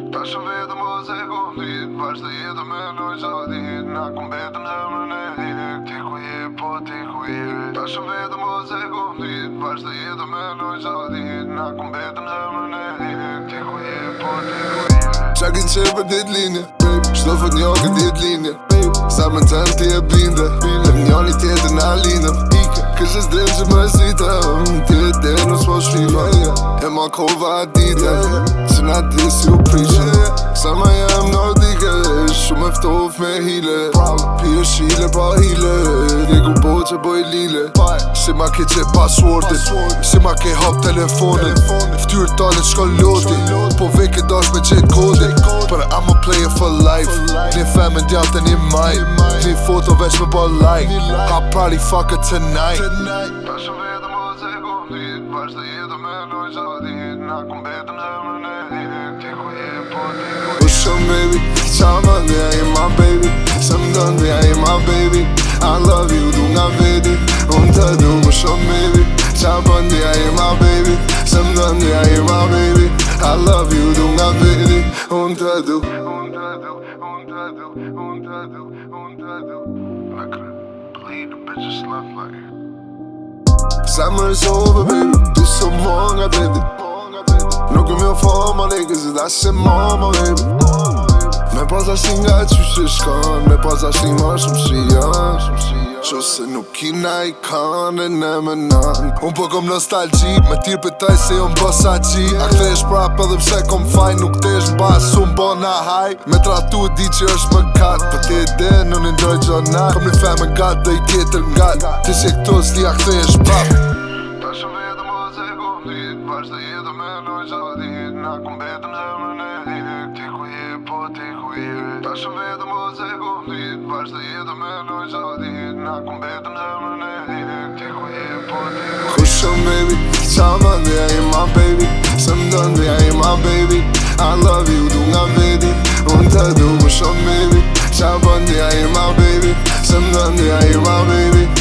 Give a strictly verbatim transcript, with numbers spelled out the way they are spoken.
Ta shumë vetëm o sekundit, vazhdo jetë me noj zotit. Na kom betëm zemrën e dit, ti ku je, po ti ku je. Ta shumë vetëm o sekundit, vazhdo jetë me noj zotit. Na kom betëm zemrën e dit, ti ku je, po ti ku je. Qa ki qenë për dit linje, qdo fët njo këtë dit linje. Sa më të në ti e binde, e njoni tjetër në linëm. Kështë s'drenë që më zitëm, ti e denë në s'po shfima. E ma kova dite, që na di si u prishe. Sa ma jem nordike, shumë eftof me hile. Pire shile pa hile, njeku bo që boj lile. Si ma ke qe passwordit, si ma ke hap telefonin. Ftyrë talet shko loti, po veke dash me qet kodin. But I'm a player for life, një femën djallë të një maj. Një foto veç me bo like, I'll probably fuck her tonight. Ta shumë vetëm o sekundit, vazhdo jetë me noj zotit. Na kom betëm zemrën e dit, ti ku je, po ti ku je. Po shumë baby, qa më dhe a i my baby. Se më dënë dhe a i my baby. I love you, du nga vedi, unë të du po shumë baby. Qa bën dhe a i my baby. Se më dënë dhe a i my baby. I love you, du nga vedi, unë të du. Unë të du, unë të du, unë të du, unë të du. I couldn't believe the bitches left like. Summer is over baby, det er så många baby. Nu kommer jag få mig lägga så där ser mamma baby. Men pas ashinga qyshe shkan, me pas ashima shumë shian. Qo se nuk kina i kanë e ne me nan. Unë po kom nostalgji, me tirë për taj se jo m'bo sa qi. A këthesh prap edhe pse kom faj, nuk tesh n'bas unë bo na haj. Me tratu di që është më kat, për ti e den unë ndroj gjonat. Kom një femën gat dhe i tjetër ngat, ti si këto s'li a këthesh prap. Ta shumë vetëm o sekundit, vazhdo jetë me noj zotit. Na kom betëm zemrën e dit, ti ku je, po ti ku je. Ta shumë vetëm o sekundit, vazhdo jetë me noj zotit. Na kom betëm zemrën e dit, ti ku je, po ti ku je. Ku shumë baby, qa më dhe a i my baby. Se më dënë dhe a i my baby. I love you, du nga vedi, unë të du po shumë baby. Qa bën dhe a i my baby. Se më dënë dhe a i my baby.